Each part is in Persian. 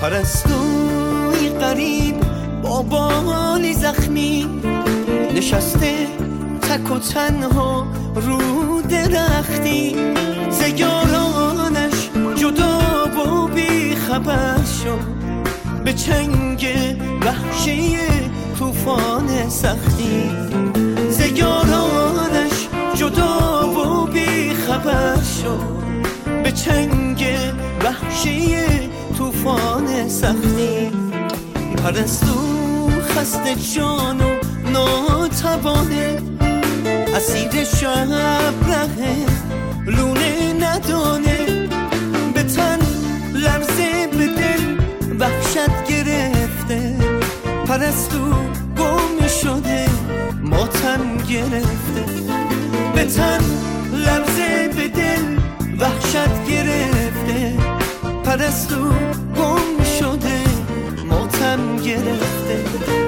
پرستوی غریب با بالی زخمی نشسته تک و تنها رو درختی، ز یارانش جدا و بی خبر شد به چنگ وحشی طوفان سختی، ز یارانش جدا و بی خبر شد به چنگ وحشی طوفان سختی. پرستو خسته جان و ناتوانه، اسیر شب ره لونه ندانه، به تن لرزه به دل وحشت گرفته، پرستو گم شده ماتم گرفته، به تن لرزه به دل وحشت گرفته، پرستو گم شده ماتم گرفته.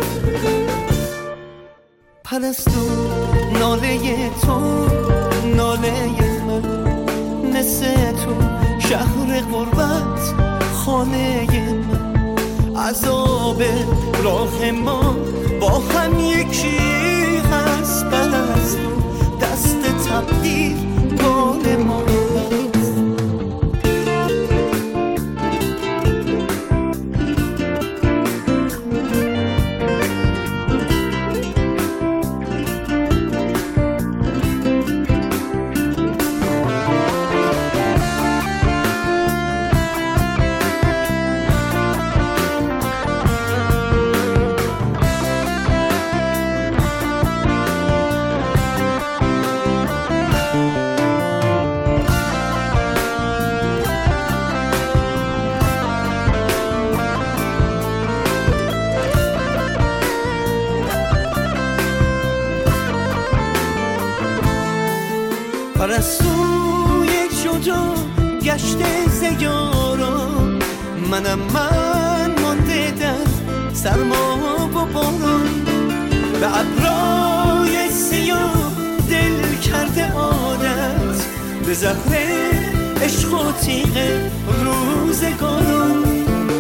پرستو ناله تو ناله من، مثل تو شهر غربت خانه من، عذاب راه ما با هم یکی هست، پرستو دست تقدیر بال ما هست. پرستوی جدا گشته ز یاران، منم من مانده در سرما و باران، به ابرای سیاه دل کرده عادت، به زهر عشق و تیغ روزگاران.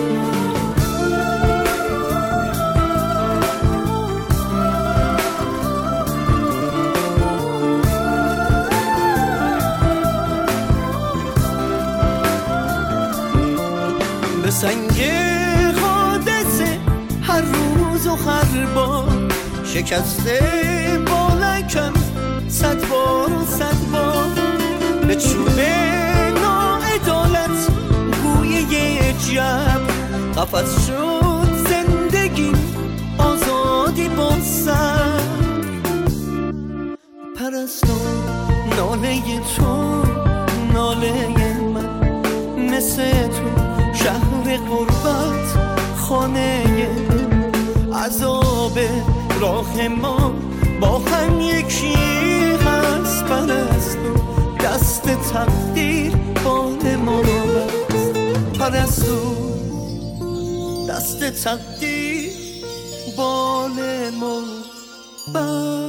به سنگ حادثه هر روز و هر بار، شکسته بالکم 100 بار و 100 بار، به چوب ناعدالت گوی یه جب، قفس شد زندگی آزادی با سر. پرستو ناله تو ناله من، مثل تو شهر غربت خانه، عذاب راه ما با هم یکی هست، پرستو دست تقدیر بال ما هست، پرستو دست تقدیر بال ما بست.